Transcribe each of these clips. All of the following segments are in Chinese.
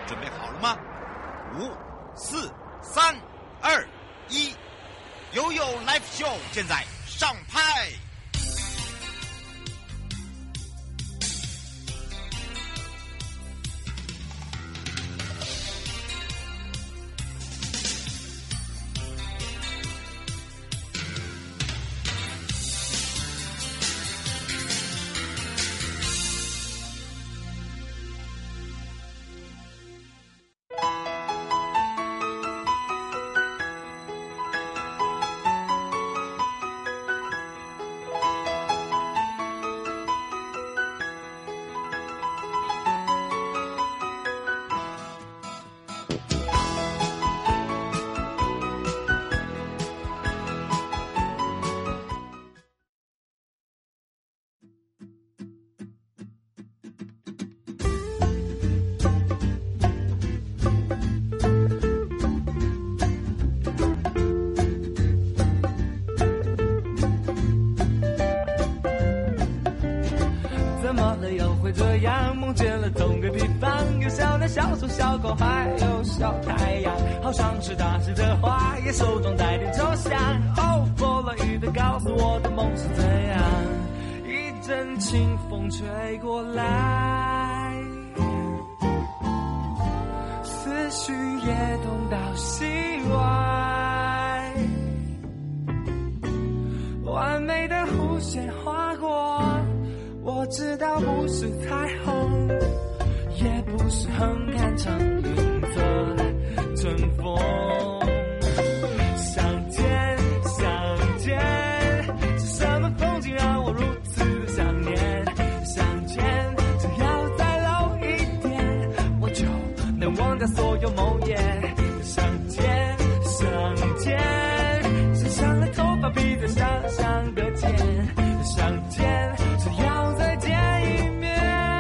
准备好了吗？5、4、3、2、1，悠悠 Live Show 现在上拍。 这样梦见了同个地方，有小鸟、小虫、小狗，还有小太阳，好像是大师的话，也手中带点抽象。哦，弗洛伊德告诉我的梦是这样，一阵清风吹过来，思绪也动到心外，完美的弧线划过，我知道不是彩虹，也不是很看长云的阵风。相见，相见，是什么风景让我如此的想念？相见，只要再lâu一点，我就能忘掉所有梦魇。相见，相见，身上的头发披在想象的茧。相见，只要再见一面，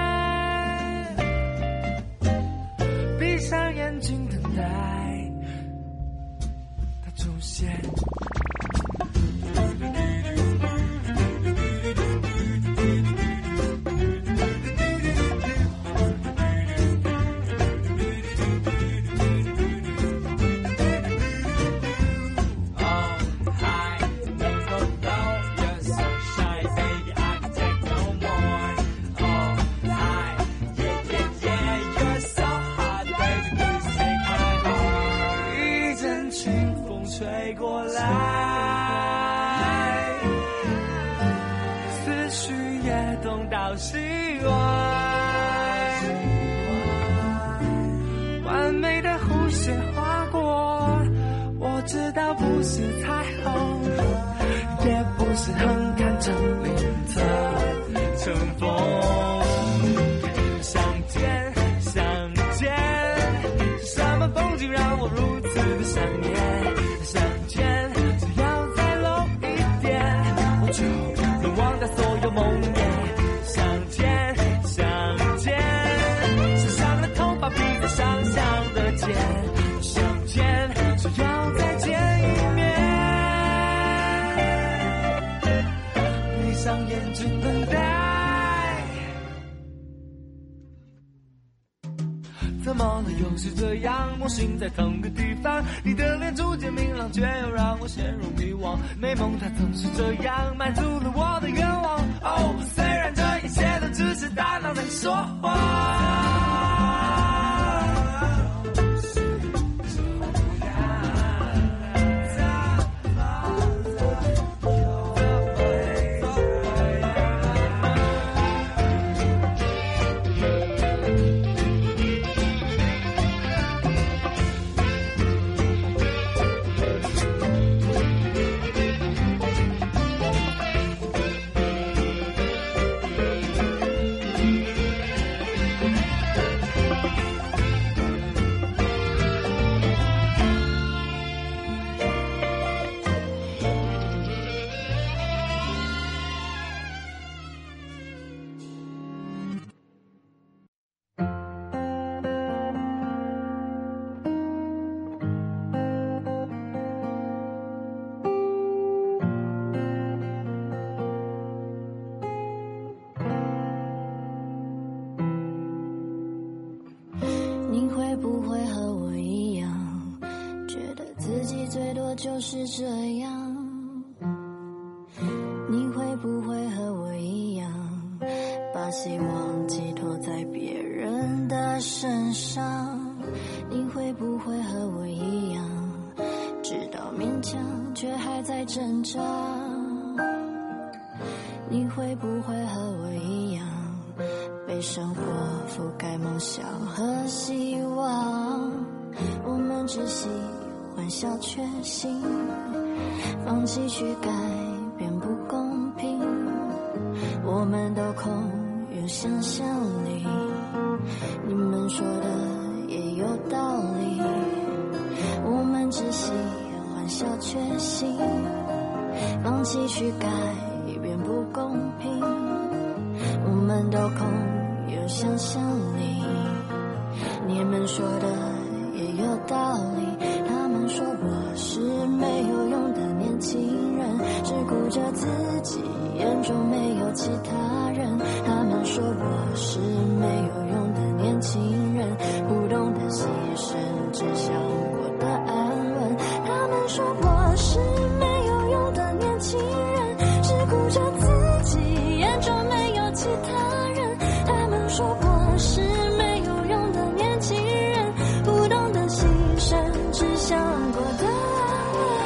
闭上眼睛等待它出现。吹过来，思绪也动到心外，完美的弧线划过，我知道不是彩虹，也不是很看成林的乘风。相见，相见，是什么风景让我如此的想念？相见，只要再lâu一点，我就能忘掉所有梦魇。相见，相见，身上的头发披在想象的茧。相见，只要再见一面，闭上眼睛等待。怎么了？又是这样，梦醒在同个地方，你的脸逐渐明朗，却又让我陷入迷惘。美梦它总是这样，满足了我的愿望。哦，虽然这一切都只是大脑在说话。 你会不会和我一样，觉得自己最多就是这样？你会不会和我一样，把希望寄托在别人的身上？你会不会和我一样，知道勉强却还在挣扎？你会不会和我一样，被生活覆盖梦想和希望？我们只喜欢小确幸，放弃去改变不公平。我们都空有想象力，你们说的也有道理。我们只喜欢小确幸，放弃去改变不公平。我们都空有想象力，你们说的也有道理。他们说我是没有用的年轻人，只顾着自己，眼中没有其他人。他们说我是没有用的年轻人，不懂得牺牲，只想过得安稳。他们说我是没有用的年轻人，只顾着自己，眼中没有其他人。他们说我是没有用的年轻人，不懂得牺牲，只想过得安稳。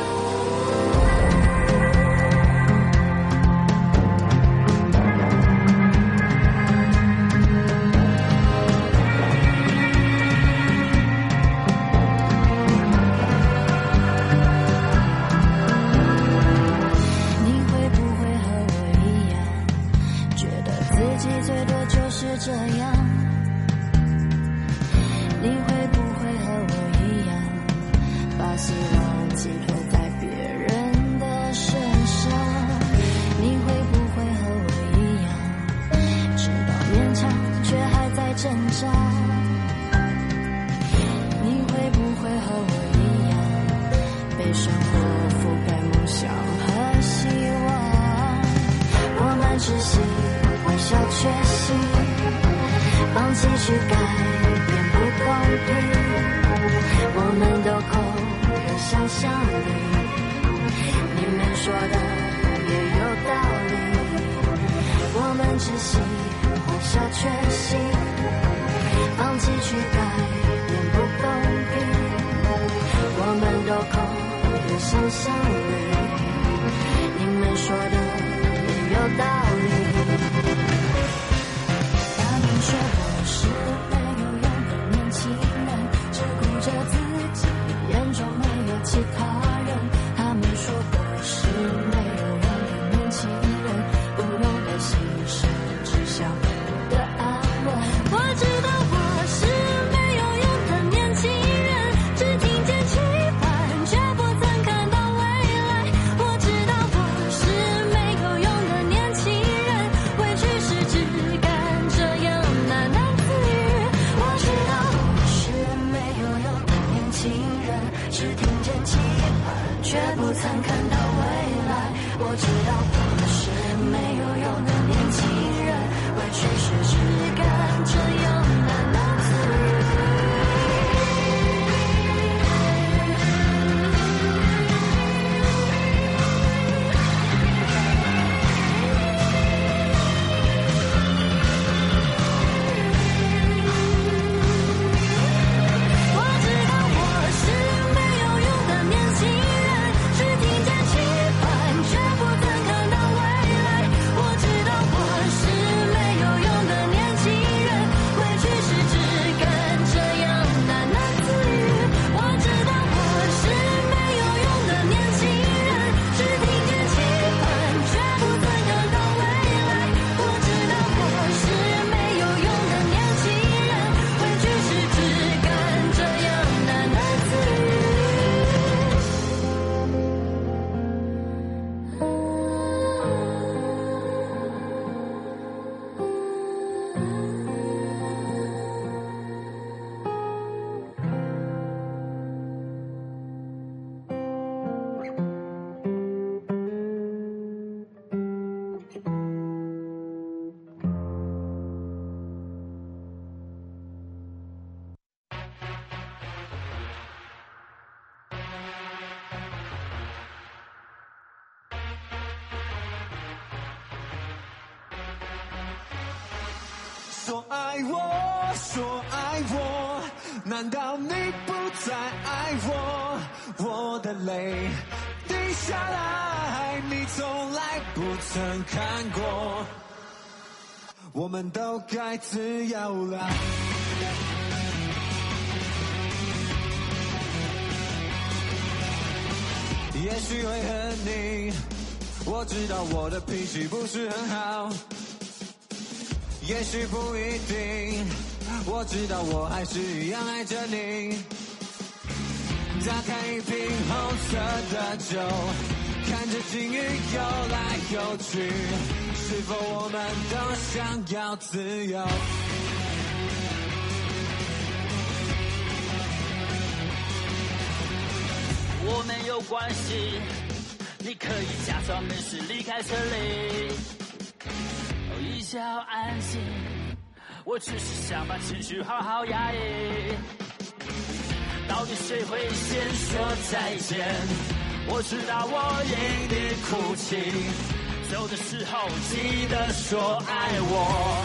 你会不会和我一样，觉得自己最多就是这样？你会不会和我一样，把希望寄托在别人的身上？你会不会和我一样，知道勉强却还在挣扎？你会不会和我一样，被生活覆盖梦想和希望？我们只喜欢小确幸，放弃去改变不公平。我们都空有想象力，你们说的也有道理。我们只喜欢小确幸，放弃去改变不公平。我们都空有想象力，你们说的也有道理。他们说我是没有用的年轻人，只顾着自己，眼中没有其他人。他们说我是没有用的年轻人，不懂得牺牲，只想过得安稳。我知道我是没有用的年轻人，只听见期盼，却不曾看到未来。我知道我是没难道你不再爱我？我的泪滴下来，你从来不曾看过。我们都该自由了。也许会恨你，我知道我的脾气不是很好。也许不一定，我知道我还是一样爱着你。打开一瓶红色的酒，看着鲸鱼游来游去，是否我们都想要自由？ 我没有关系，你可以假装没事离开这里，一切好安静，我只是想把情绪好好压抑。到底谁会先说再见？我知道我一定哭泣，走的时候记得说爱我，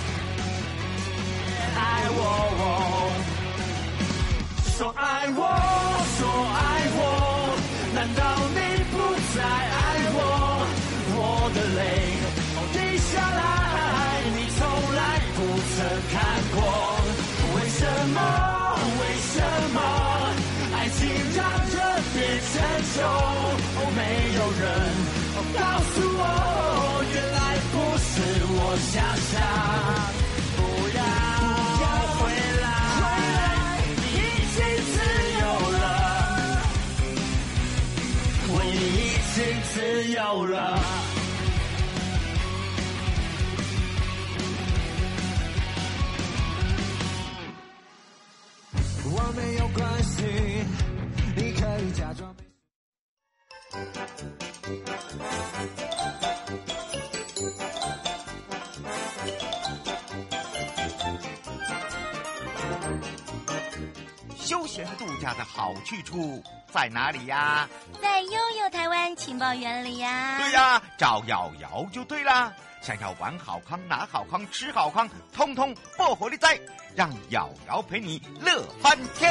爱我，说爱我，说爱我，难道你不再爱我？我的泪滴下来，你从来不曾看过。为什么？为什么爱情让人变成仇？没有人告诉我，原来不是我想象。不要回来，你已经自由了，我已经自由了。 我没有关系，你可以假装。 休闲度假的好去处在哪里呀？ 在悠悠台湾情报园里呀。 对呀，找瑶瑶就对啦。想要玩好康、拿好康、吃好康，通通不火力在，让瑶瑶陪你乐翻天。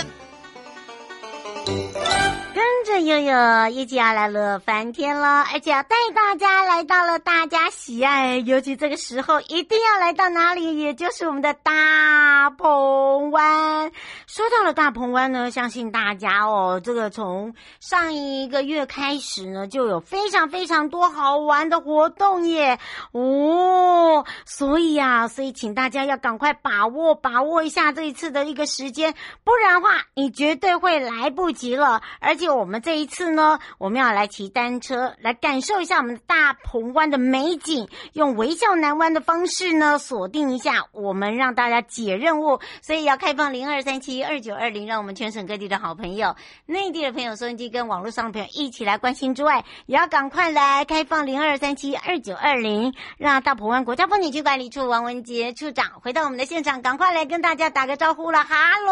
跟着悠悠一起要来乐翻天了，而且要带大家来到了大家喜爱，尤其这个时候一定要来到哪里，也就是我们的大鹏湾。说到了大鹏湾呢，相信大家这个从上一个月开始呢，就有非常非常多好玩的活动耶。所以请大家要赶快把握一下这一次的一个时间，不然的话你绝对会来不及了。而且我们这一次呢，我们要来骑单车，来感受一下我们的大鹏湾的美景，用微笑南湾的方式呢，锁定一下我们让大家解任务。所以要开放02372920，让我们全省各地的好朋友、内地的朋友、收音机跟网络上的朋友一起来关心之外，也要赶快来开放02372920，让大鹏湾国家风景区管理处王文杰处长回到我们的现场，赶快来跟大家打个招呼了。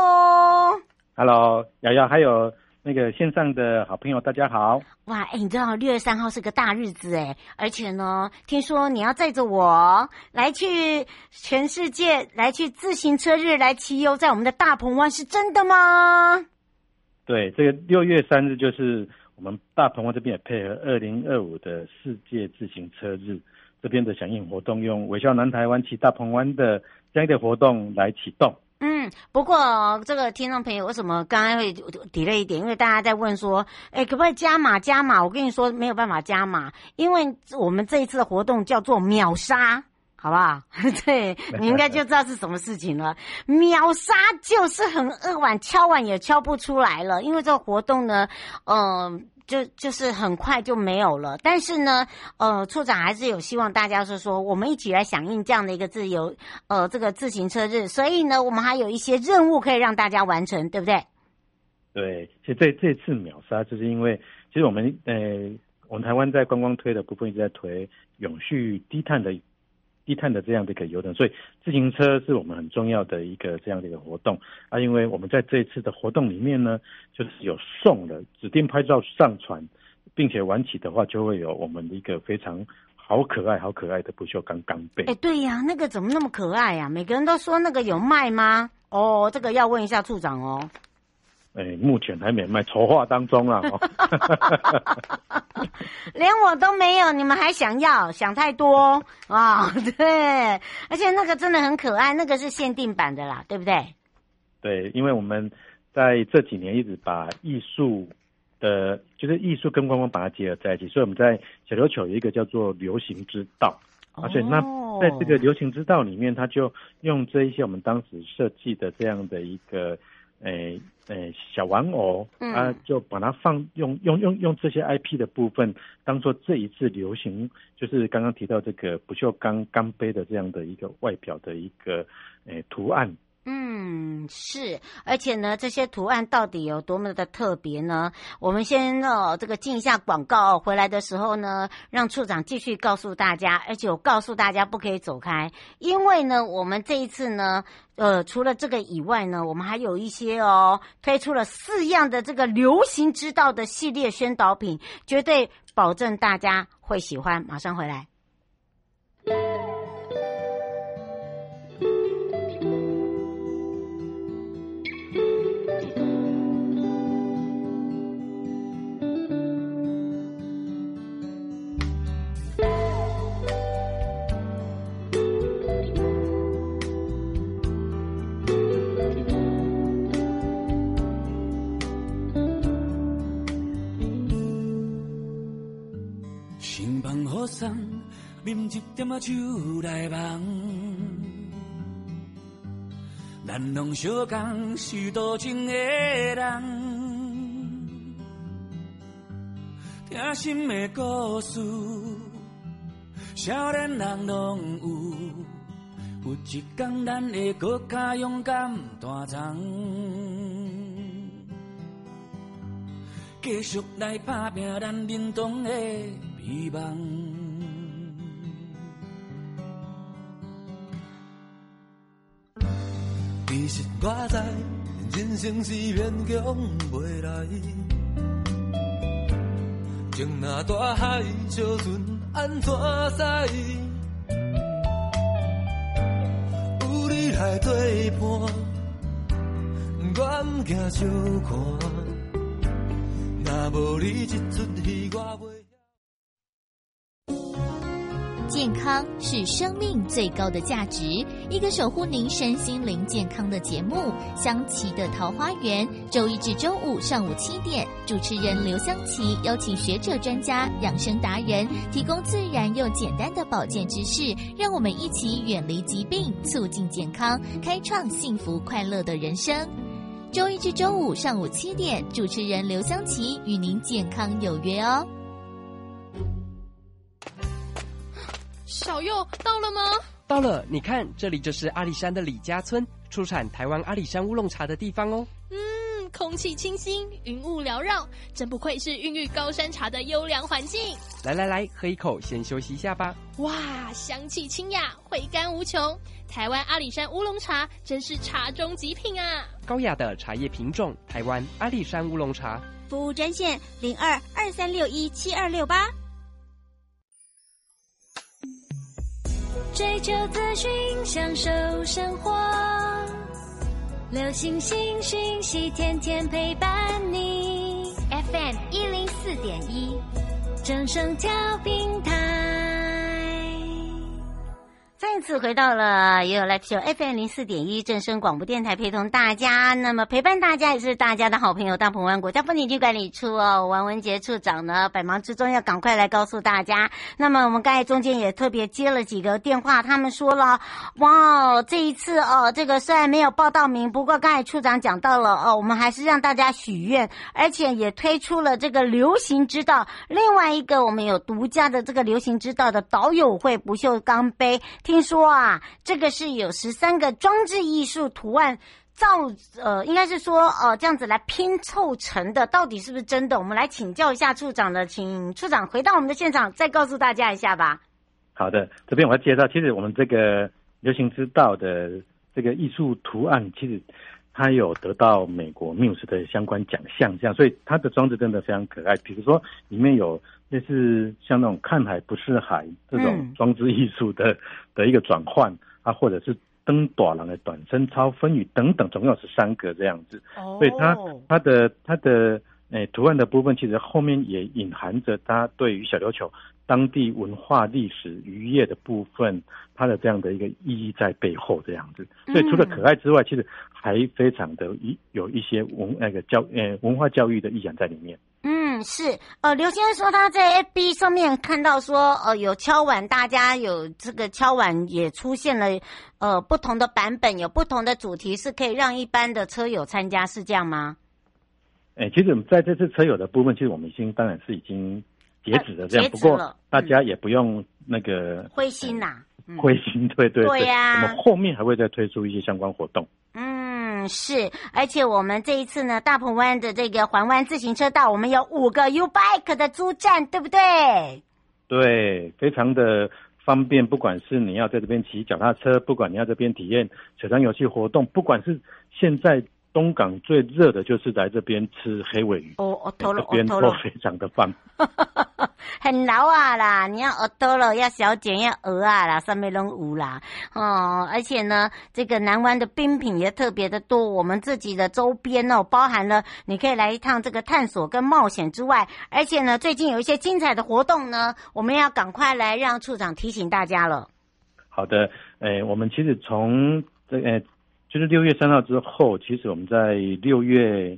Hello， 瑶瑶，还有那个线上的好朋友，大家好。 哇，你知道6月3号是个大日子而且呢，听说你要载着我来去全世界，来去自行车日来骑游在我们的大鹏湾，是真的吗？ 对，这个6月3日就是我们大鹏湾这边也配合2025的世界自行车日这边的响应活动，用微笑南台湾骑大鹏湾的这样的活动来启动。 不过这个听众朋友为什么刚才会delay一点？因为大家在问说，可不可以加码？我跟你说没有办法加码，因为我们这一次的活动叫做秒杀，好不好？对，你应该就知道是什么事情了。秒杀就是很扼腕，敲碗也敲不出来了，因为这个活动呢，就是很快就没有了。但是呢，处长还是有希望大家说我们一起来响应这样的一个这个自行车日，所以呢，我们还有一些任务可以让大家完成，对不对？ 对，其实这次秒杀就是因为，其实我们台湾在观光推的部分一直在推永续低碳的这样的一个游程，所以自行车是我们很重要的一个这样的一个活动啊。因为我们在这一次的活动里面呢，就是有送的指定拍照上传，并且晚起的话就会有我们的一个非常好可爱的不锈钢钢杯。 对呀，那个怎么那么可爱呀？每个人都说那个有卖吗？ 哦，这个要问一下处长哦。 目前还没卖，筹划当中啦。 连我都没有，你们还想要？想太多啊！对，而且那个真的很可爱，那个是限定版的啦，对不对？ 对，因为我们在这几年一直把艺术就是艺术跟观光把它结合在一起，所以我们在小琉球有一个叫做流行之道。所以那在这个流行之道里面，他就用这一些我们当时设计的这样的一个小玩偶，就把它用这些 IP 的部分当做这一次流行，就是刚刚提到这个不锈钢钢杯的这样的一个外表的一个图案。 是，而且呢，这些图案到底有多么的特别呢？我们先这个进一下广告，回来的时候呢，让处长继续告诉大家，而且我告诉大家不可以走开，因为呢，我们这一次呢，除了这个以外呢，我们还有一些推出了4样的这个流行之道的系列宣导品，绝对保证大家会喜欢。马上回来。 啉一点仔酒来梦，咱拢相共是多情的人，听心的故事，少年人拢有一天咱会搁较勇敢大壮，继续来打拼咱认同的美梦。其实我知，人生是勉强袂来。情若大海小船安怎驶？有你来对伴，我毋惊小看。若无你一出戏，我袂。 健康是生命最高的价值，一个守护您身心灵健康的节目《香琪的桃花源》，周一至周五上午7点，主持人刘香琪邀请学者专家、养生达人，提供自然又简单的保健知识，让我们一起远离疾病，促进健康，开创幸福快乐的人生。周一至周五上午7点，主持人刘香琪与您健康有约哦。 小佑到了吗？ 到了，你看，这里就是阿里山的李家村，出产台湾阿里山乌龙茶的地方哦。 空气清新，云雾缭绕，真不愧是孕育高山茶的优良环境。 来，喝一口，先休息一下吧。 哇，香气清雅，回甘无穷。台湾阿里山乌龙茶真是茶中极品啊！ 高雅的茶叶品种，台湾阿里山乌龙茶。 服务专线02-2361-7268。追求资讯，享受生活，流行新讯息，天天陪伴你。FM 104.1，正声调频台。 再次回到了也有 Live Show FM 04.1正声广播电台，陪同大家。那么陪伴大家也是大家的好朋友大鹏湾国家风景区管理处王文杰处长呢，百忙之中要赶快来告诉大家。那么我们刚才中间也特别接了几个电话，他们说了，哇，这一次这个虽然没有报到名，不过刚才处长讲到了我们还是让大家许愿，而且也推出了这个流行之道。另外一个我们有独家的这个流行之道的导友会不锈钢杯，听说这个是有13个装置艺术图案应该是说这样子来拼凑成的，到底是不是真的？我们来请教一下处长的，请处长回到我们的现场，再告诉大家一下吧。 好的，这边我要介绍，其实我们这个流行之道的这个艺术图案，其实它有得到美国 Muse 的相关奖项，这样，所以它的装置真的非常可爱。比如说里面有类似像那种看海不是海这种装置艺术的一个转换或者是登短廊的短身操、分羽等等，总共有13个这样子。所以它的图案的部分，其实后面也隐含着它对于小琉球当地文化、历史、渔业的部分，它的这样的一个意义在背后这样子。所以除了可爱之外，其实还非常的有一些文化教育的意涵在里面。 是刘先生说他在 FB 上面看到说有敲碗，大家有这个敲碗也出现了不同的版本，有不同的主题，是可以让一般的车友参加，是这样吗？ 其实在这次车友的部分，其实我们当然是已经截止了这样，不过大家也不用那个灰心啦， 灰心，对呀， 我们后面还会再推出一些相关活动。 是，而且我们这一次呢，大鹏湾的这个环湾自行车道，我们有5个 U-Bike 的租站，对不对？ 对，非常的方便，不管是你要在这边骑脚踏车，不管你要这边体验水上游戏活动，不管是现在东港最热的就是来这边吃黑鲔鱼，这边都非常的棒。 很老啊啦，你要鹅多了，要小卷，要鹅啊啦，上面都有啦。而且呢，这个南湾的冰品也特别的多，我们自己的周边包含了你可以来一趟这个探索跟冒险之外，而且呢，最近有一些精彩的活动呢，我们要赶快来让处长提醒大家了。 好的，我们其实从就是6月3号之后，其实我们在6月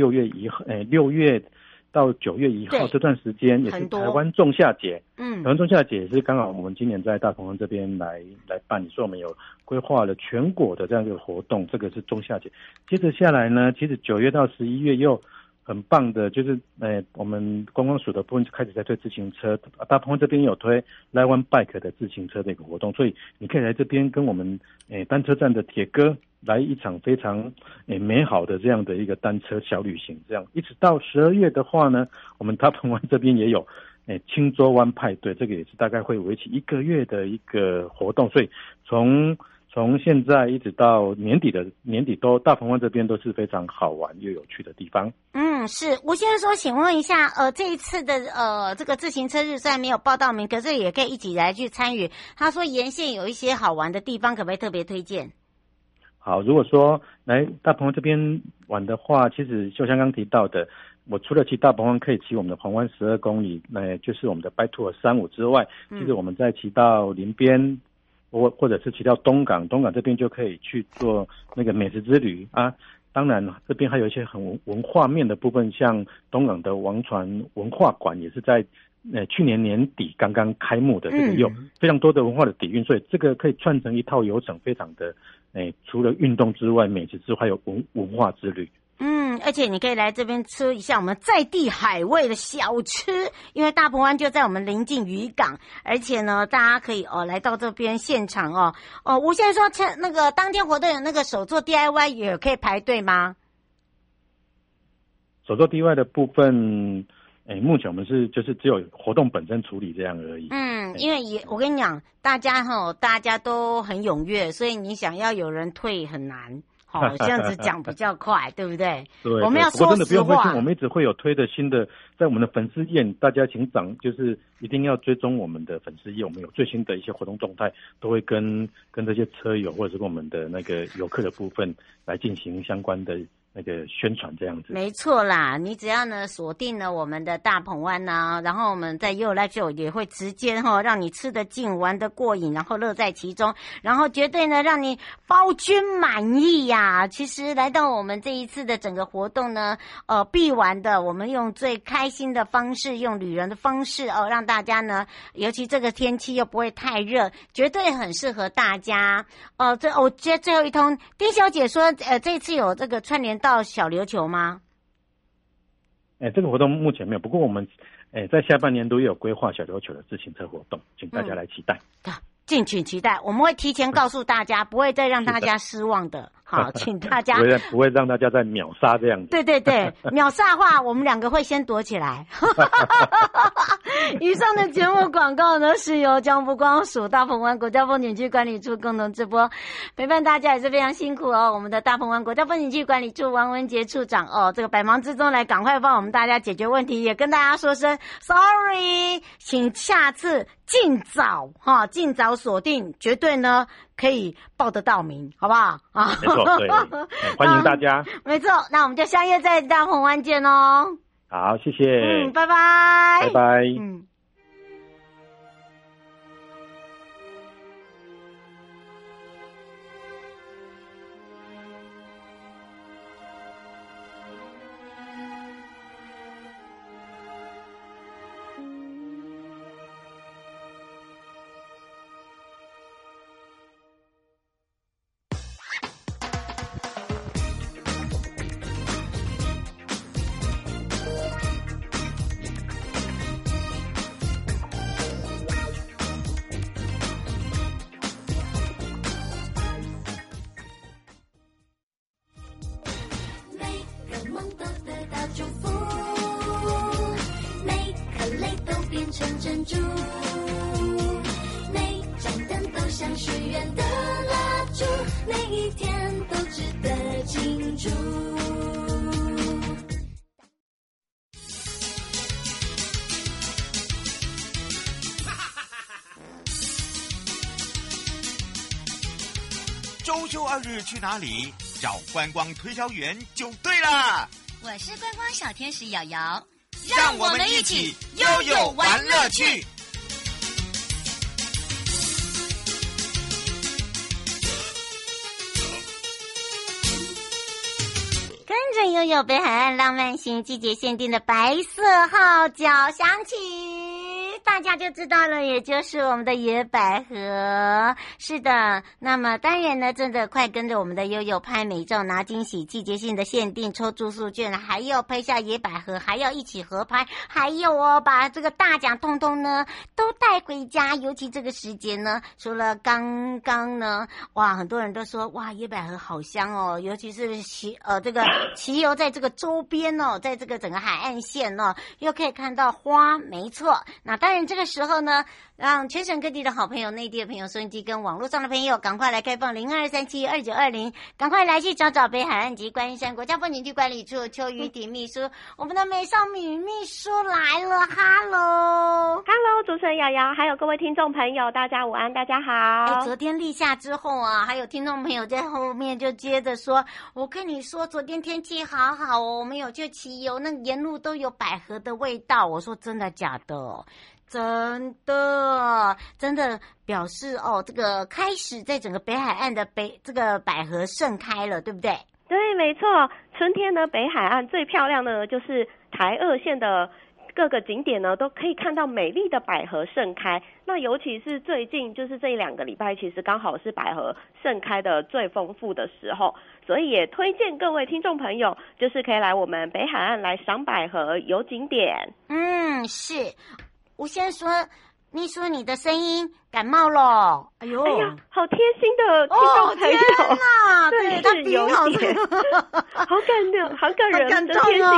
到9月1号这段时间，也是台湾仲夏节。台湾仲夏节也是刚好我们今年在大鹏湾这边来办理，所以我们有规划了全国的这样一个活动，这个是仲夏节。接着下来呢，其实9月到11月又很棒的，就是我们观光署的部分就开始在推自行车，大鹏湾这边有推 Live One Bike 的自行车的一个活动，所以你可以来这边跟我们单车站的铁哥来一场非常美好的这样的一个单车小旅行，这样一直到12月的话呢，我们大鹏湾这边也有青洲湾派对，这个也是大概会为期1个月的一个活动，所以从现在一直到年底都大鹏湾这边都是非常好玩又有趣的地方。 是吴先生说，请问一下，这一次的这个自行车日虽然没有报到名，可是也可以一起来去参与。他说沿线有一些好玩的地方，可不可以特别推荐？ 好，如果说来大鹏湾这边玩的话，其实就像刚提到的，我除了骑大鹏湾可以骑我们的环湾12公里，就是我们的 Bike Tour 35之外，其实我们再骑到林边，或者是骑到东港这边就可以去做那个美食之旅啊。当然这边还有一些很文化面的部分，像东港的王船文化馆也是在去年年底刚刚开幕的，这个有非常多的文化的底蕴，所以这个可以串成一套游程，非常的除了运动之外，美食之外，还有文化之旅。 而且你可以来这边吃一下我们在地海味的小吃，因为大鹏湾就在我们临近渔港，而且呢，大家可以来到这边现场吴先生说，那个当天活动有那个手作 DIY 也可以排队吗？ 手作 DIY 的部分，目前我们就是只有活动本身处理这样而已。 因为我跟你讲，大家都很踊跃，所以你想要有人退很难。这样子讲比较快，对不对？对，我们要说实话。不过真的不用灰心，我们一直会有推的新的，在我们的粉丝页，大家请就是一定要追踪我们的粉丝页，我们有最新的一些活动动态，都会跟这些车友或者是跟我们的那个游客的部分来进行相关的那个宣传这样子。 没错啦，你只要呢锁定了我们的大鹏湾啊，然后我们在 You Live Show 也会直接让你吃得尽玩得过瘾，然后乐在其中，然后绝对呢让你包君满意呀。其实来到我们这一次的整个活动呢必玩的，我们用最开心的方式，用旅人的方式让大家呢，尤其这个天气又不会太热，绝对很适合大家。我接最后一通，丁小姐说这一次有这个串联到小琉球吗？ 这个活动目前没有，不过我们在下半年都有规划小琉球的自行车活动，请大家来期待。 敬请期待，我们会提前告诉大家，不会再让大家失望的。好，请大家不会让大家再秒杀这样子。 对，秒杀的话，我们2个会先躲起来。以上的节目广告呢，是由江部观光署大鹏湾国家风景区管理处共同直播，陪伴大家也是非常辛苦我们的大鹏湾国家风景区管理处王文杰处长这个百忙之中来赶快帮我们大家解决问题，也跟大家说声 sorry， 请下次尽早锁定，绝对呢可以报得到名，好不好啊？ 没错，对，欢迎大家。 没错，那我们就相约在大鹏湾见哦。 好，谢谢。 拜拜。 拜拜。 周休2日去哪里？找观光推销员就对了。 我是观光小天使瑶瑶， 让我们一起悠悠玩乐趣。 跟着悠悠北海岸浪漫行季节限定的白色号角响起，大家就知道了，也就是我们的野百合。是的，那么当然呢，真的快跟着我们的悠悠拍美照拿惊喜，季节性的限定抽住宿券，还要拍下野百合，还要一起合拍，还有把这个大奖通通呢都带回家。尤其这个时节呢，除了刚刚呢，哇，很多人都说哇，野百合好香哦，尤其是这个骑游在这个周边哦，在这个整个海岸线哦，又可以看到花，没错。那当然这个时候呢，让全省各地的好朋友、内地的朋友、收音机跟网络上的朋友赶快来开放02372920，赶快来去找北海岸及观音山国家风景区管理处邱玉婷秘书，我们的美少女秘书来了。 Hello， 主持人瑶瑶，还有各位听众朋友，大家午安，大家好。 昨天立夏之后啊，还有听众朋友在后面就接着说，我跟你说昨天天气好好哦，我们有去骑游，那沿路都有百合的味道。我说真的假的？真的表示这个开始在整个北海岸的这个百合盛开了，对不对？ 对，没错。春天呢，北海岸最漂亮的就是台二线的各个景点呢，都可以看到美丽的百合盛开。那尤其是最近就是这1-2个礼拜，其实刚好是百合盛开的最丰富的时候，所以也推荐各位听众朋友，就是可以来我们北海岸来赏百合游景点。 是。我先说，秘书你的声音感冒了，哎呀， 好贴心的听众朋友， 天哪，对，他有一点，好感动，好感人， 感动贴心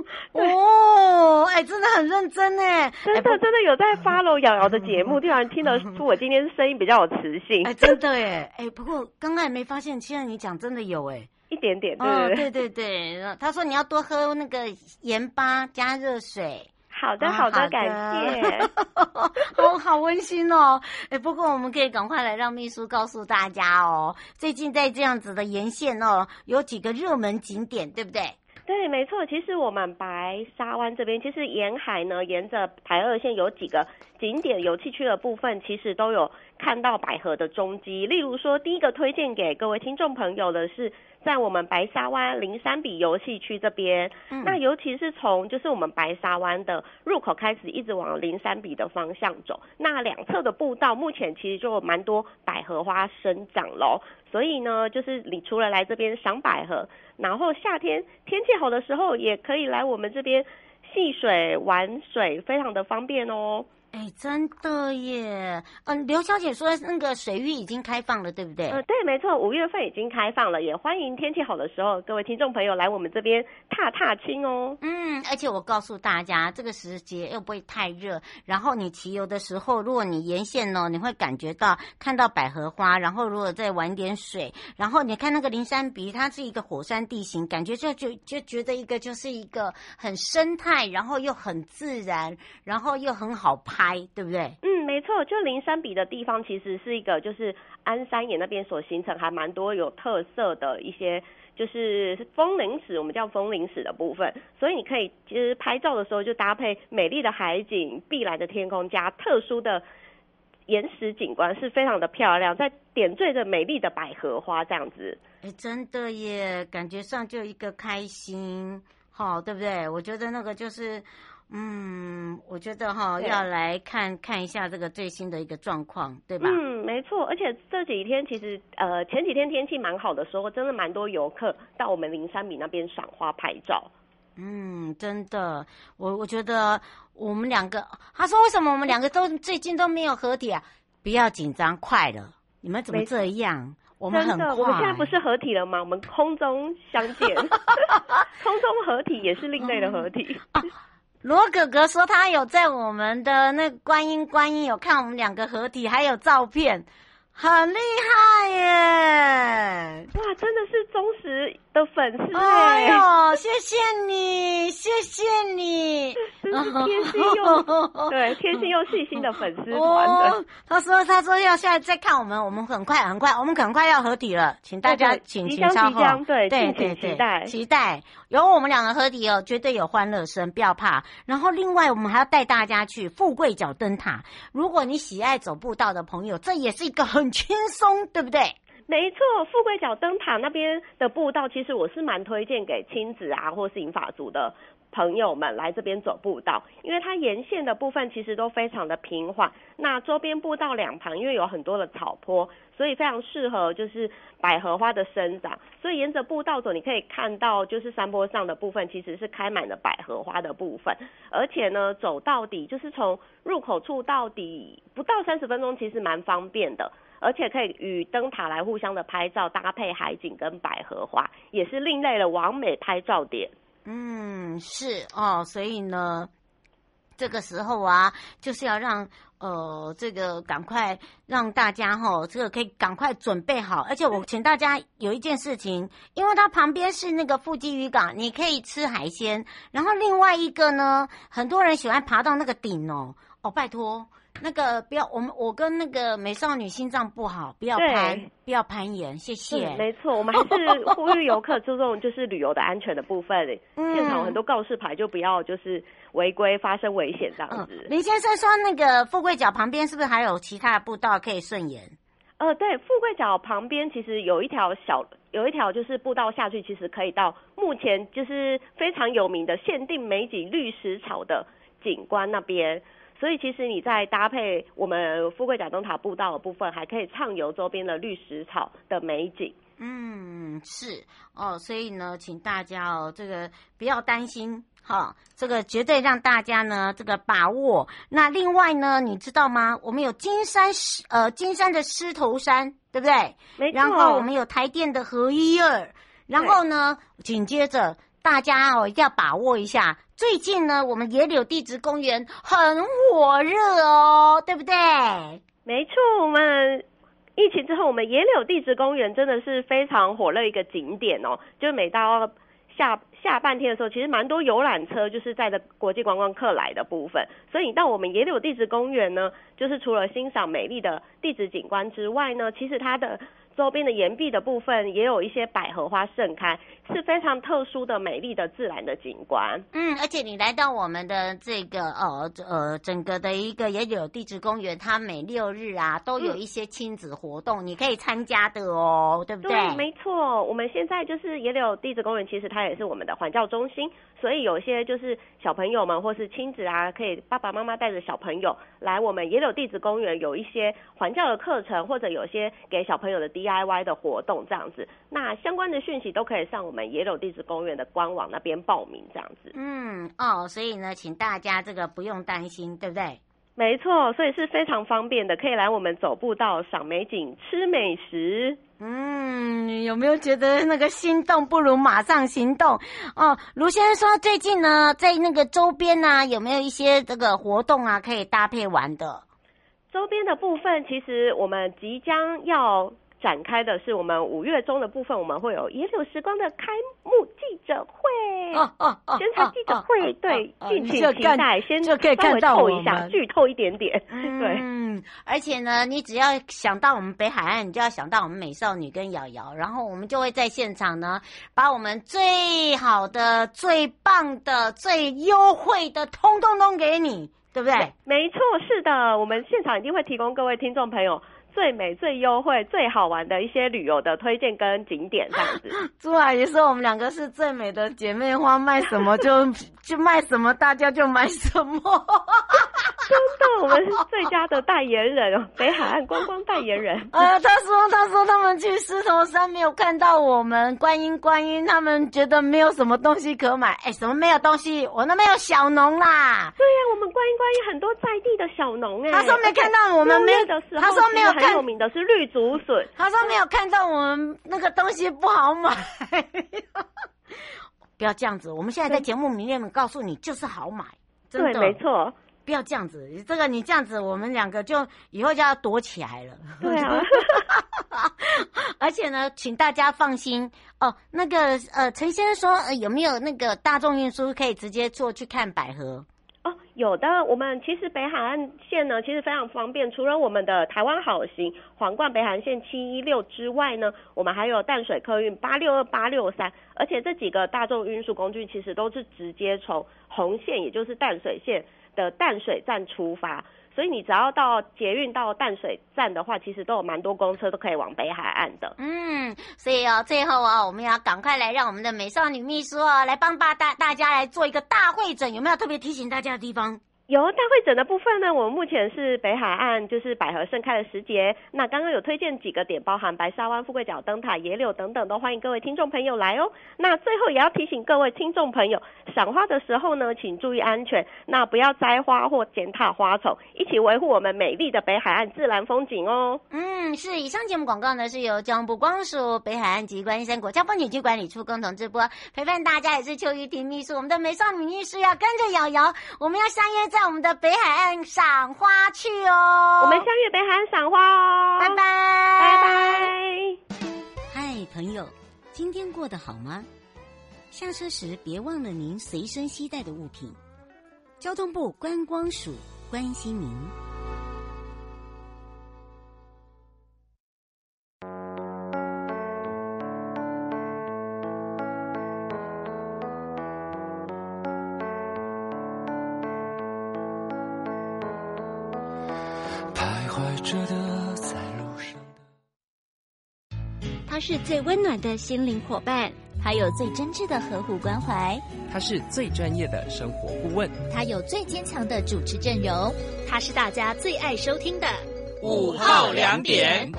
真的很认真哎， 真的有在 follow 瑶瑶的节目，突然听得出我今天声音比较有磁性， 真的不过刚刚也没发现，现在你讲真的有一点点， 对，他说你要多喝那个盐巴加热水。 好的，感谢。 好温馨哦。不过我们可以赶快来让秘书告诉大家哦，最近在这样子的沿线有几个热门景点，对不对？ 对，没错。其实我们白沙湾这边，其实沿海呢，沿着台二线有几个景点游憩区的部分，其实都有看到百合的踪迹。例如说，第一个推荐给各位听众朋友的是，在我们白沙湾林山比游憩区这边，那尤其是从就是我们白沙湾的入口开始，一直往林山比的方向走，那两侧的步道目前其实就有蛮多百合花生长咯。所以呢，就是你除了来这边赏百合，然后夏天天气好的时候，也可以来我们这边戏水玩水，非常的方便哦。 真的耶！刘小姐说那个水域已经开放了，对不对？ 对，没错，5月份已经开放了，也欢迎天气好的时候，各位听众朋友来我们这边踏青哦。 而且我告诉大家，这个时节又不会太热，然后你骑游的时候，如果你沿线你会感觉到看到百合花，然后如果再玩点水，然后你看那个林山鼻，它是一个火山地形，感觉就觉得就是一个很生态，然后又很自然，然后又很好拍，对不对？ 没错，就林山比的地方其实是一个就是安山岩那边所形成还蛮多有特色的一些就是风铃石，我们叫风铃石的部分，所以你可以其实拍照的时候就搭配美丽的海景、碧蓝的天空加特殊的岩石景观，是非常的漂亮，在点缀着美丽的百合花这样子。 真的耶，感觉上就一个开心，对不对？我觉得那个就是。我觉得要来看一下这个最新的一个状况，对吧？ 没错，而且这几天其实前几天天气蛮好的时候，真的蛮多游客到我们林山米那边赏花拍照。 真的，我觉得我们两个，他说为什么我们两个都最近都没有合体啊？不要紧张，快了，你们怎么这样？我们很快， 我们现在不是合体了吗？我们空中相见，空中合体也是另类的合体。 罗哥哥说他有在我们的那观音有看我们两个合体，还有照片，很厉害耶！ 哇，真的是忠实的粉丝哎呦，谢谢你，谢谢你， 真是贴心又对贴心又细心的粉丝团。 他说要现在再看我们很快，我们很快要合体了，请大家请稍后， 对，敬请期待。 有我们两个合体哦，绝对有欢乐声，不要怕。然后另外我们还要带大家去富贵角灯塔，如果你喜爱走步道的朋友，这也是一个很轻松，对不对？ 没错，富贵角灯塔那边的步道，其实我是蛮推荐给亲子啊，或是银发族的朋友们来这边走步道，因为它沿线的部分其实都非常的平缓，那周边步道两旁因为有很多的草坡，所以非常适合就是百合花的生长，所以沿着步道走，你可以看到就是山坡上的部分其实是开满了百合花的部分，而且呢走到底就是从入口处到底不到30分钟，其实蛮方便的，而且可以与灯塔来互相的拍照，搭配海景跟百合花，也是另类的完美拍照点。 是哦，所以呢，这个时候啊，就是要让这个赶快让大家这个可以赶快准备好，而且我请大家有一件事情，因为它旁边是那个富基渔港，你可以吃海鲜，然后另外一个呢，很多人喜欢爬到那个顶拜托。那个不要，我跟那个美少女心脏不好，不要攀岩，谢谢。 没错，我们还是呼吁游客注重就是旅游的安全的部分。现场有很多告示牌，就不要就是违规发生危险这样子。 林先生说，那个富贵角旁边是不是还有其他的步道可以顺延？ 对，富贵角旁边其实有一条就是步道下去，其实可以到目前就是非常有名的限定美景绿石草的景观那边。所以其实你在搭配我们富贵角灯塔步道的部分，还可以畅游周边的绿石草的美景。 是所以呢，请大家这个不要担心这个绝对让大家呢这个把握。那另外呢，你知道吗？我们有金山的狮头山，对不对？ 没错。 然后我们有台电的合一2，然后呢，紧接着大家一定要把握一下。最近呢，我们野柳地质公园很火热对不对？ 没错，我们疫情之后，我们野柳地质公园真的是非常火热一个景点就每到下半天的时候，其实蛮多游览车就是载着国际观光客来的部分，所以你到我们野柳地质公园呢，就是除了欣赏美丽的地质景观之外呢，其实它的周边的岩壁的部分也有一些百合花盛开，是非常特殊的美丽的自然的景观。 而且你来到我们的这个整个的一个野柳地质公园，它每6日啊都有一些亲子活动，你可以参加的对不对？ 对，没错。我们现在就是野柳地质公园，其实它也是我们的环教中心，所以有些就是小朋友们或是亲子啊，可以爸爸妈妈带着小朋友来我们野柳地质公园，有一些环教的课程，或者有些给小朋友的DIY 的活动这样子，那相关的讯息都可以上我们野柳地质公园的官网那边报名这样子。 所以呢，请大家这个不用担心，对不对？ 没错，所以是非常方便的，可以来我们走步道赏美景、吃美食。 有没有觉得那个心动不如马上行动卢先生说，最近呢，在那个周边呢，有没有一些这个活动啊，可以搭配玩的？ 周边的部分，其实我们即将要展开的是我们5月中的部分，我们会有野柳时光的开幕记者会宣传记者会，对，敬请期待，先就可以看到稍微透一下，剧透一点点，对。 而且呢，你只要想到我们北海岸，你就要想到我们美少女跟瑶瑶，然后我们就会在现场呢，把我们最好的、最棒的、最优惠的，通给你，对不对？ 没错，是的，我们现场一定会提供各位听众朋友最美、最优惠、最好玩的一些旅游的推荐跟景点，这样子。 朱阿姨说我们两个是最美的姐妹花，卖什么就卖什么，大家就买什么。 真的，我们是最佳的代言人哦，北海岸观光代言人。 他说他们去狮头山没有看到我们观音，他们觉得没有什么东西可买。什么没有东西？我那边有小农啦。 对呀，我们观音很多在地的小农他说没看到我们没有的时候， 他说没有看， 很有名的是绿竹笋。 他说没有看到我们那个东西不好买。不要这样子，我们现在在节目里面告诉你就是好买，真的。 对，没错。 不要这样子，这个你这样子，我们两个就以后就要躲起来了。 对啊， 而且呢，请大家放心哦。那个陈先生说，有没有那个大众运输可以直接坐去看百合？ 哦，有的。我们其实北海岸线呢，其实非常方便。除了我们的台湾好行皇冠北海岸线716之外呢，我们还有淡水客运862、863，而且这几个大众运输工具其实都是直接从红线，也就是淡水线的淡水站出发，所以你只要到捷运到淡水站的话，其实都有蛮多公车都可以往北海岸的。 所以最后我们要赶快来让我们的美少女秘书来帮大家来做一个大会诊，有没有特别提醒大家的地方？ 有大会诊的部分呢，我们目前是北海岸就是百合盛开的时节，那刚刚有推荐几个点，包含白沙湾、富贵角灯塔、野柳等等，都欢迎各位听众朋友来哦。那最后也要提醒各位听众朋友，赏花的时候呢，请注意安全，那不要摘花或践踏花丛，一起维护我们美丽的北海岸自然风景哦。 是以上节目广告呢是由交通部光署北海岸及观音山国家风景区管理处共同直播，陪伴大家也是邱玉婷秘书，我们的美少女秘书要跟着瑶瑶，我们要相约在我们的北海岸赏花去哦。 我们相约北海岸赏花哦， 拜拜拜拜。 嗨，朋友，今天过得好吗？下车时别忘了您随身携带的物品。交通部观光署关心您。 他是最温暖的心灵伙伴， 还有最真挚的呵护关怀， 他是最专业的生活顾问， 他有最坚强的主持阵容， 他是大家最爱收听的 5号2点。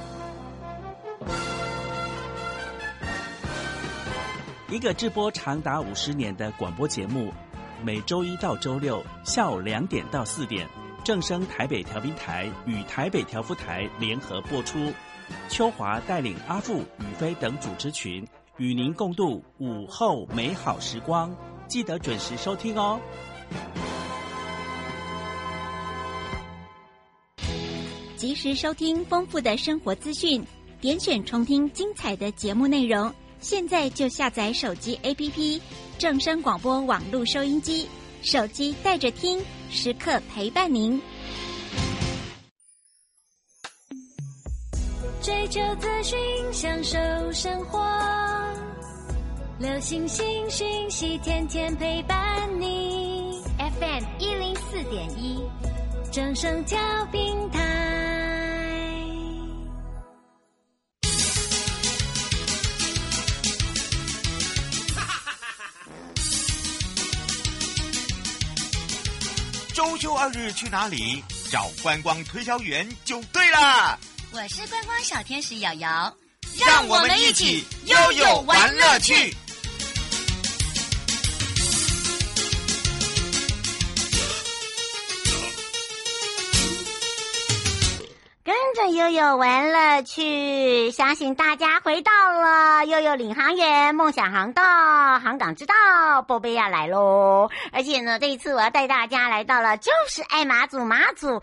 一个直播长达50年的广播节目，每周1到周6下午2点到4点，正声台北调频台与台北调夫台联合播出。秋华带领阿富、宇飞等主持群，与您共度午后美好时光，记得准时收听哦。 及时收听丰富的生活资讯，点选重听精彩的节目内容。现在就下载手机 APP 正声广播网络收音机，手机带着听，时刻陪伴您。追求资讯，享受生活，流行新讯息，天天陪伴你。FM 104.1，正声调频台。 周休2日去哪里？找观光推销员就对啦。 我是观光小天使瑶瑶， 让我们一起悠悠玩乐趣。 跟着悠悠玩乐趣，相信大家回到了悠悠领航员梦想航道，航港之道，宝贝要来咯。而且呢，这一次我要带大家来到了就是爱马祖，马祖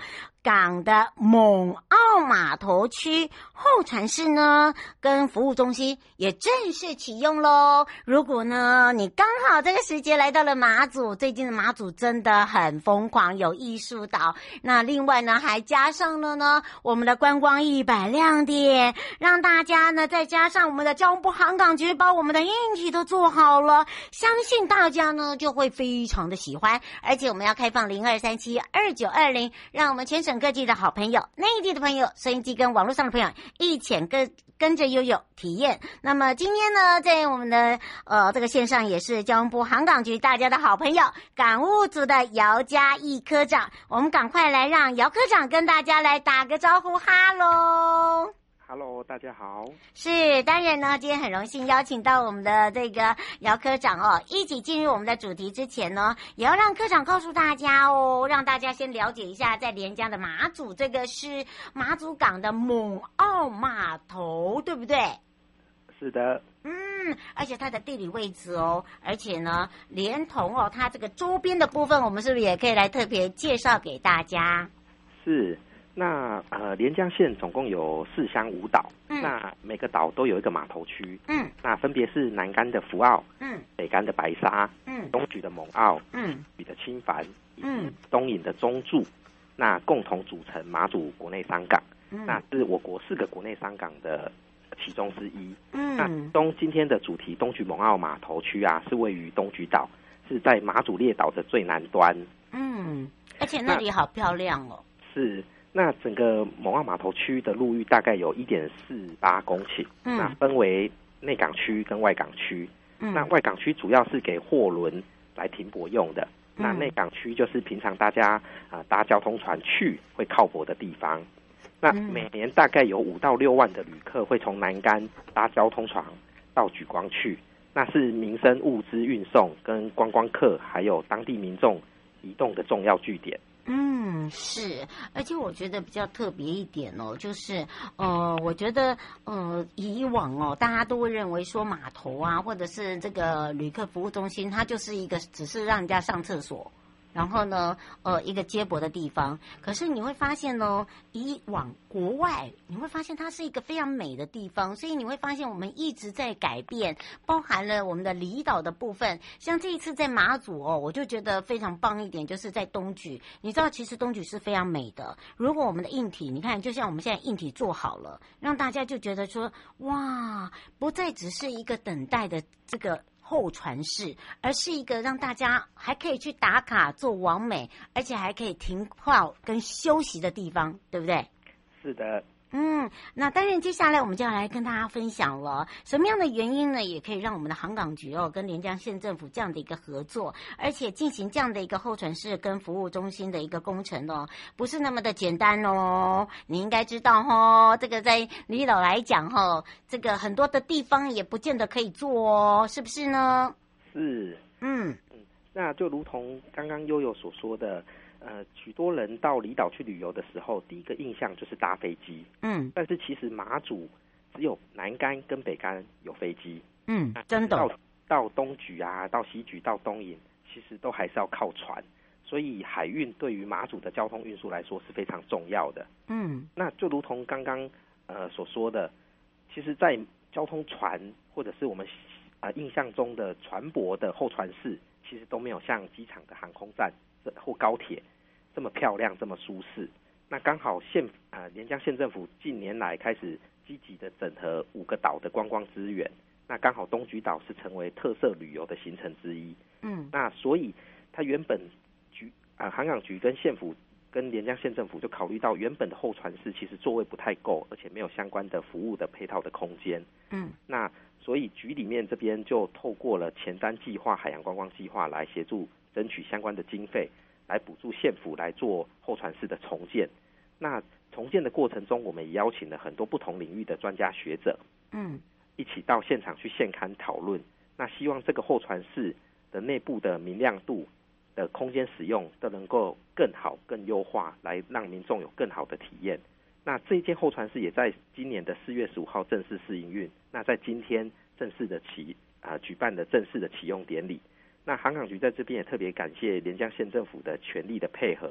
港的猛澳码头区候船室呢跟服务中心也正式启用咯。如果呢你刚好这个时节来到了马祖，最近的马祖真的很疯狂，有艺术岛，那另外呢还加上了呢我们的观光100亮点，让大家呢再加上我们的交通部航港局把我们的硬体都做好了，相信大家呢就会非常的喜欢。而且我们要开放02372920，让我们全省各地的好朋友、内地的朋友、收音机跟网络上的朋友一起跟着悠悠体验。那么今天呢，在我们的这个线上也是交通部航港局大家的好朋友港务组的姚嘉义科长，我们赶快来让姚科长跟大家来打个招呼，哈喽。 Hello， 大家好。 是，当然呢，今天很荣幸邀请到我们的这个姚科长哦，一起进入我们的主题之前呢，也要让科长告诉大家哦，让大家先了解一下，在连江的马祖，这个是马祖港的猛澳码头，对不对？ 是的。 而且它的地理位置哦，而且呢，连同哦，它这个周边的部分，我们是不是也可以来特别介绍给大家？ 是。那连江县总共有4乡5岛，那每个岛都有一个码头区，那分别是南竿的福澳，北竿的白沙，东莒的猛澳，莒的清帆，东引的中柱，那共同组成马祖国内商港，那是我国4个国内商港的其中之一。那今天的主题东莒猛澳码头区啊，是位于东莒岛，是在马祖列岛的最南端。 而且那里好漂亮哦。 是。那整个猛澳码头区的陆域大概有1.48公顷，那分为内港区跟外港区。那外港区主要是给货轮来停泊用的，那内港区就是平常大家搭交通船去会靠泊的地方。那每年大概有5到6万的旅客会从南竿搭交通船到莒光去，那是民生物资运送跟观光客还有当地民众移动的重要据点。 是，而且我觉得比较特别一点哦，就是我觉得以往哦，大家都会认为说码头啊，或者是这个旅客服务中心，它就是一个只是让人家上厕所，然后呢一个接驳的地方。可是你会发现哦，以往国外你会发现它是一个非常美的地方，所以你会发现我们一直在改变，包含了我们的离岛的部分。像这一次在马祖哦，我就觉得非常棒一点，就是在东莒，你知道其实东莒是非常美的。如果我们的硬体，你看就像我们现在硬体做好了，让大家就觉得说哇，不再只是一个等待的这个候船室，而是一个让大家还可以去打卡做网美，而且还可以停靠跟休息的地方，对不对？ 是的。 那当然接下来我们就要来跟大家分享了，什么样的原因呢也可以让我们的航港局哦跟连江县政府这样的一个合作，而且进行这样的一个候船室跟服务中心的一个工程哦，不是那么的简单哦。你应该知道哦，这个在离岛来讲哦，这个很多的地方也不见得可以做哦，是不是呢？ 是。那就如同刚刚悠悠所说的，许多人到离岛去旅游的时候，第一个印象就是搭飞机。但是其实马祖只有南竿跟北竿有飞机。 真的。 到东莒啊，到西莒，到东引，其实都还是要靠船。所以海运对于马祖的交通运输来说是非常重要的。那就如同刚刚所说的，其实在交通船或者是我们印象中的船舶的候船室，其实都没有像机场的航空站或高铁这么漂亮，这么舒适。那刚好连江县政府近年来开始积极的整合5个岛的观光资源，那刚好东莒岛是成为特色旅游的行程之一。那所以它原本航港局跟县府跟连江县政府就考虑到原本的候船室其实座位不太够，而且没有相关的服务的配套的空间。那所以局里面这边就透过了前瞻计划、海洋观光计划来协助争取相关的经费，来补助县府来做候船室的重建。那重建的过程中，我们也邀请了很多不同领域的专家学者，一起到现场去现勘讨论。那希望这个候船室的内部的明亮度的空间使用都能够更好、更优化，来让民众有更好的体验。那这一间候船室也在今年的4月15号正式试营运。那在今天正式的举办的正式的启用典礼。那航港局在这边也特别感谢连江县政府的全力的配合，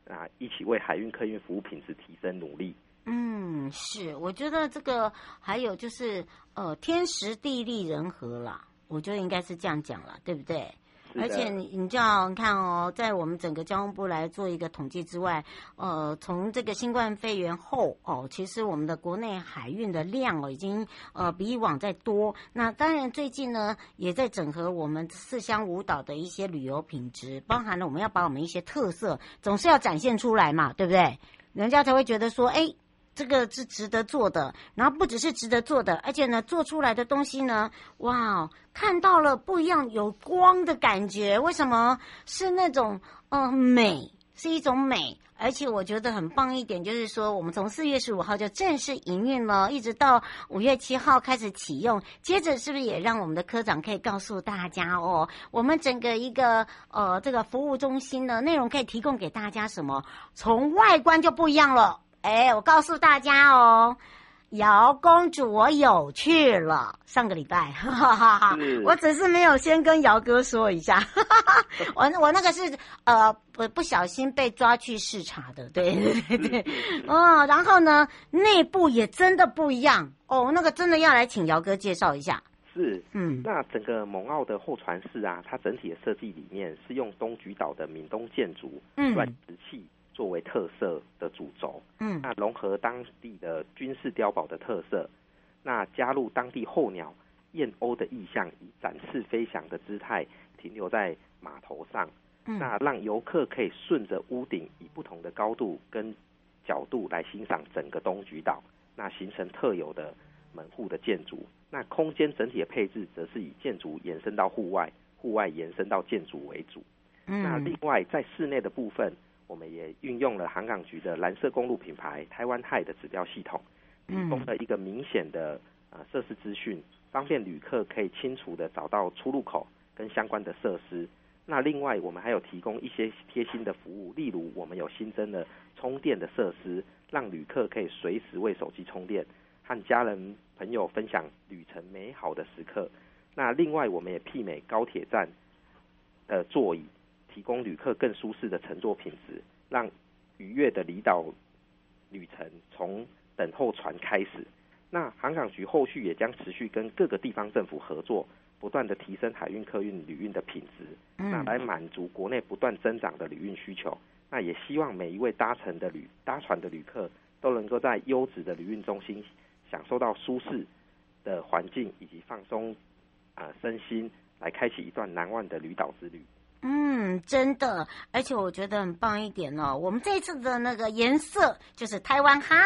一起为海运客运服务品质提升努力。 是，我觉得这个还有就是天时地利人和啦，我觉得应该是这样讲啦，对不对？而且你这样看哦，在我们整个交通部来做一个统计之外，从这个新冠肺炎后其实我们的国内海运的量已经比以往再多。那当然最近呢也在整合我们4乡5岛的一些旅游品质，包含了我们要把我们一些特色总是要展现出来嘛，对不对？人家才会觉得说，这个是值得做的，然后不只是值得做的，而且呢，做出来的东西呢，哇，看到了不一样有光的感觉。为什么？是那种美，是一种美。而且我觉得很棒一点，就是说我们从4月15号就正式营运了，一直到5月7号开始启用。接着是不是也让我们的科长可以告诉大家我们整个一个这个服务中心呢，内容可以提供给大家什么？从外观就不一样了。我告诉大家姚公主我有去了，上个礼拜，我只是没有先跟姚哥说一下，我那个是不小心被抓去视察的，对，然后呢，内部也真的不一样那个真的要来请姚哥介绍一下。 是，那整个蒙澳的候船室啊，它整体的设计理念是用东莒岛的闽东建筑软石器作为特色的主轴，那融合当地的军事碉堡的特色，那加入当地候鸟燕鸥的意象，以展翅飞翔的姿态停留在码头上，那让游客可以顺着屋顶以不同的高度跟角度来欣赏整个东莒岛，那形成特有的门户的建筑。那空间整体的配置则是以建筑延伸到户外，户外延伸到建筑为主。那另外在室内的部分，我们也运用了航港局的蓝色公路品牌台湾海的指标系统，提供了一个明显的设施资讯，方便旅客可以清楚的找到出入口跟相关的设施。那另外我们还有提供一些贴心的服务，例如我们有新增了充电的设施，让旅客可以随时为手机充电，和家人朋友分享旅程美好的时刻。那另外我们也媲美高铁站的座椅，提供旅客更舒适的乘坐品质，让愉悦的离岛旅程从等候船开始。那航港局后续也将持续跟各个地方政府合作，不断的提升海运客运旅运的品质，那来满足国内不断增长的旅运需求。那也希望每一位搭船的旅客都能够在优质的旅运中心享受到舒适的环境以及放松身心，来开启一段难忘的旅岛之旅。 真的，而且我觉得很棒一点我们这次的那个颜色就是台湾海，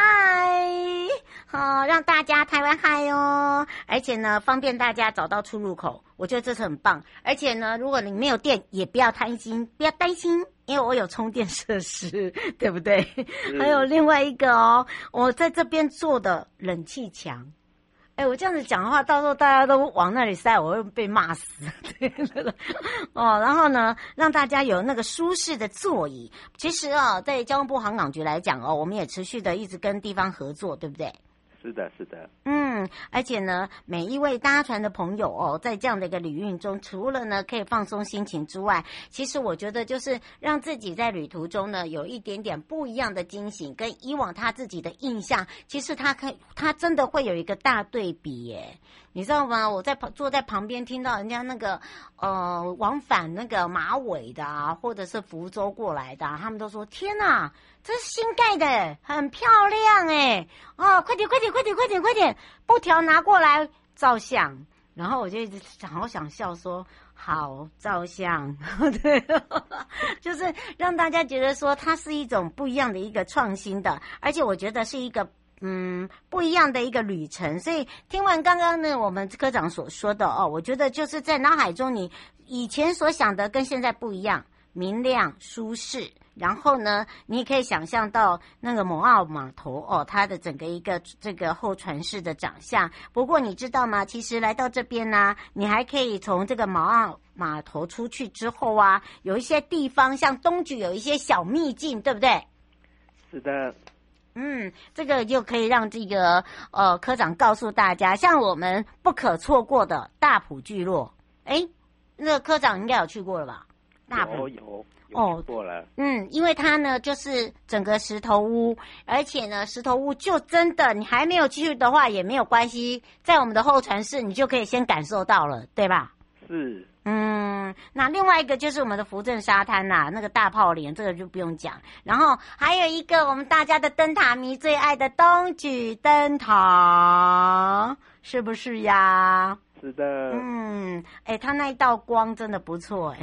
让大家台湾海而且呢方便大家找到出入口，我觉得这是很棒。而且呢，如果你没有电也不要担心，因为我有充电设施，对不对？还有另外一个我在这边做的冷气墙。我这样子讲的话，到时候大家都往那里塞，我会被骂死。然后呢，让大家有那个舒适的座椅。其实在交通部航港局来讲我们也持续的一直跟地方合作，对不对？ 是的，是的。 而且呢，每一位搭船的朋友在这样的一个旅运中，除了呢可以放松心情之外，其实我觉得就是让自己在旅途中呢有一点点不一样的惊喜，跟以往他自己的印象，其实他真的会有一个大对比耶。你知道吗？我坐在旁边听到人家那个往返那个马尾的或者是福州过来的他们都说天哪，这是新盖的，很漂亮快点，布条拿过来照相。然后我就一直好想笑说好照相对，就是让大家觉得说它是一种不一样的一个创新的，而且我觉得是一个不一样的一个旅程。所以听完刚刚呢我们科长所说的我觉得就是在脑海中你以前所想的跟现在不一样，明亮舒适。然后呢你也可以想象到那个蒙澳码头它的整个一个这个候船室的长相。不过你知道吗，其实来到这边呢，你还可以从这个蒙澳码头出去之后有一些地方像东莒有一些小秘境，对不对？ 是的。 这个就可以让这个科长告诉大家，像我们不可错过的大埔聚落。那个科长应该有去过了吧？ 大埔有过了。 因为它呢就是整个石头屋，而且呢石头屋就真的你还没有去的话也没有关系，在我们的候船室你就可以先感受到了，对吧？ 是。 那另外一个就是我们的福镇沙滩啦，那个大炮连这个就不用讲，然后还有一个我们大家的灯塔迷最爱的东莒灯塔，是不是呀？ 是的。 它那一道光真的不错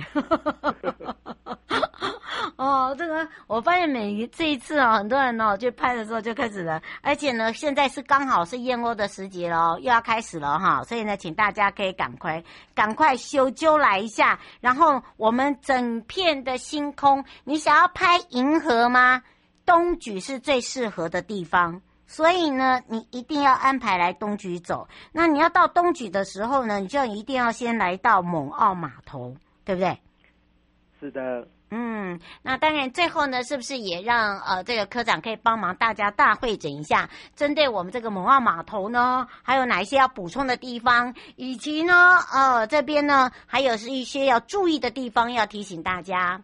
这个我发现这一次很多人去拍的时候就开始了，而且呢现在是刚好是燕鸥的时节了，又要开始了哈，所以呢请大家可以赶快修揪来一下，然后我们整片的星空，你想要拍银河吗？东莒是最适合的地方，所以呢你一定要安排来东莒走。那你要到东莒的时候呢，你就一定要先来到猛澳码头，对不对？ 是的。 那当然最后呢是不是也让这个科长可以帮忙大家大会诊一下，针对我们这个猛澳码头呢还有哪一些要补充的地方，以及呢这边呢还有是一些要注意的地方要提醒大家。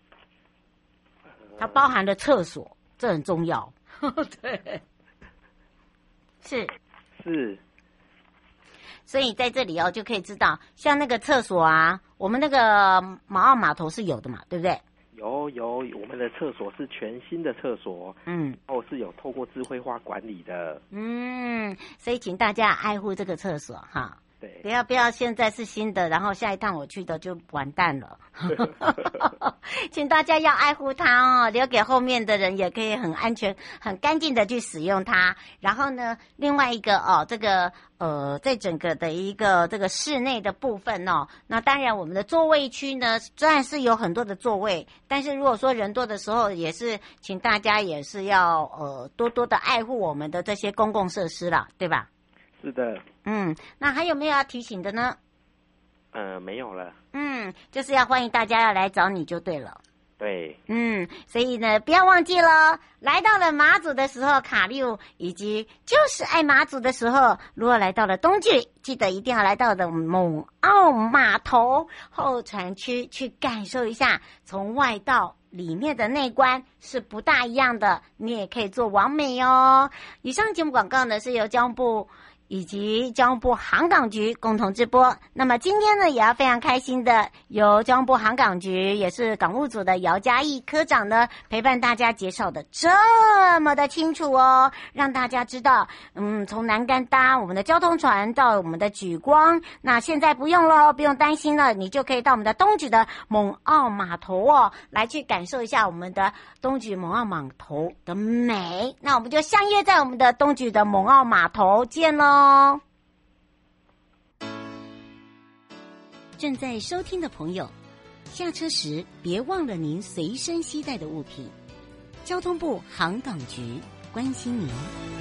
它包含了厕所，这很重要。对，是。所以在这里就可以知道，像那个厕所啊，我们那个马澳码头是有的嘛，对不对？ 有，我们的厕所是全新的厕所，是有透过智慧化管理的， 所以请大家爱护这个厕所哈。 对， 不要现在是新的，然后下一趟我去的就完蛋了。请大家要爱护它留给后面的人也可以很安全、很干净的去使用它。然后呢，另外一个这个在整个的一个这个室内的部分那当然我们的座位区呢，虽然是有很多的座位，但是如果说人多的时候，也是请大家也是要多多的爱护我们的这些公共设施啦，对吧？ 是的。 那还有没有要提醒的呢？ 没有了。 就是要欢迎大家要来找你就对了。 对。 所以呢不要忘记了，来到了马祖的时候，卡六以及就是爱马祖的时候，如果来到了东莒，记得一定要来到的猛澳码头候船区去感受一下，从外到里面的内观是不大一样的，你也可以做网美哦。以上节目广告呢是由交通部以及交通部航港局共同直播。那么今天呢也要非常开心的由交通部航港局也是港务组的姚嘉义科长呢陪伴大家介绍的这么的清楚让大家知道从南竿搭我们的交通船到我们的莒光，那现在不用了，不用担心了，你就可以到我们的东莒的猛澳码头来去感受一下我们的东莒猛澳码头的美。那我们就相约在我们的东莒的猛澳码头见咯。正在收听的朋友，下车时别忘了您随身携带的物品。交通部航港局关心您。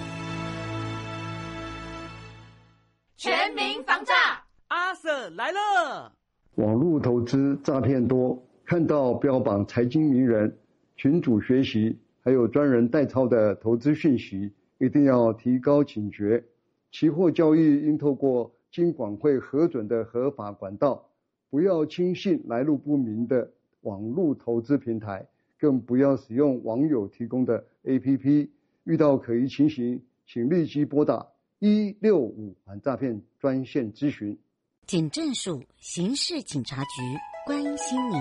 全民防诈， 阿 Sir 来了。 网络投资诈骗多，看到标榜财经名人、群组学习，还有专人代操的投资讯息，一定要提高警觉。期货交易应透过金管会核准的合法管道，不要轻信来路不明的网络投资平台，更不要使用网友提供的 APP。 遇到可疑情形，请立即拨打165反诈骗专线咨询。 警政署刑事警察局关心您。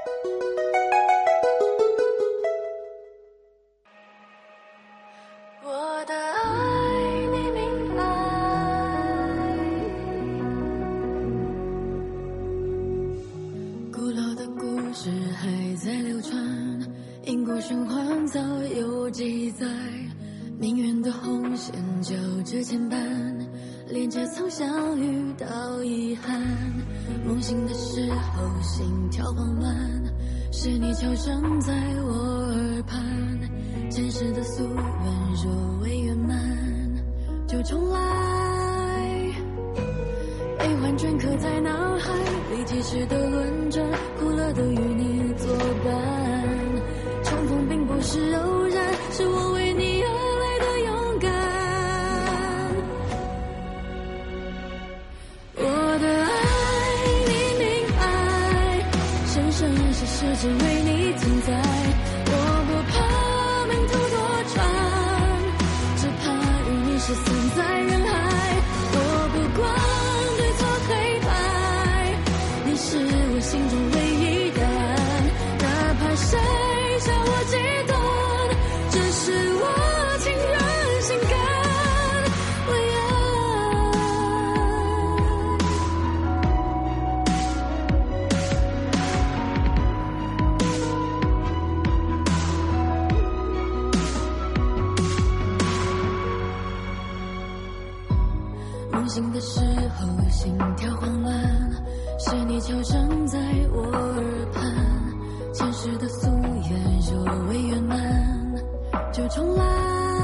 我的爱你明白，古老的故事还在流传，因果循环早有记载，命运的红线交织牵绊，连接从相遇到遗憾，梦醒的时候心跳慌乱，是你悄声在我耳畔，前世的夙愿若未圆满就重来，悲欢镌刻在脑海里，几世的轮转，苦乐都与你作伴，重逢并不是偶然，是我为你而来的勇敢。我的爱你明白，生生世世世界为你存在，我不怕命途多长，只怕与你失散在人海。我不管对错黑白，你是我心中唯一答案，哪怕谁笑我极端，只是我情愿心甘。梦醒的时候心跳慌乱，是你悄声在我耳畔，前世的夙愿若未圆满就重来，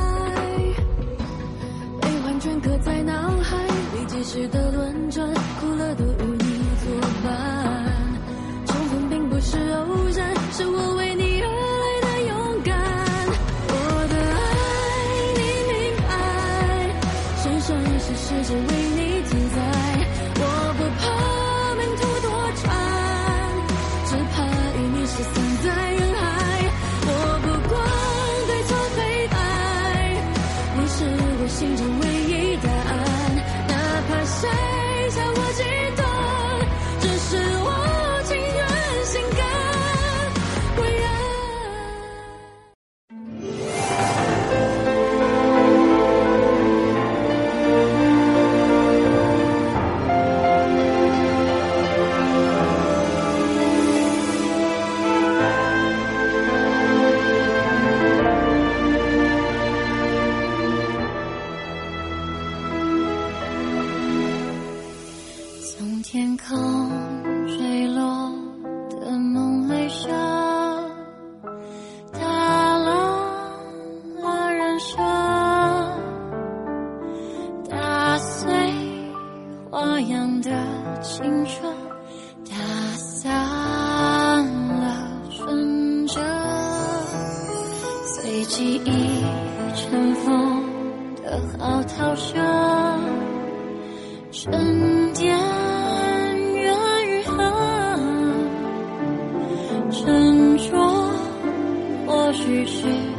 悲欢全刻在脑海里，几时的轮转，苦乐都与你作伴，重逢并不是偶然，是我为你而来的勇敢。我的爱你明爱，生生世世只为你存在，我不怕命途多长，只怕与你失散在人海。我不管对错黑白，你是我心中唯一答案，哪怕谁笑我极端，只是我情愿心甘归然。从天空坠落的梦泪下，打烂了人生，打碎花样的青春，打散了纯真，随记忆尘封的嚎啕声，沉淀怨与恨，沉着或许是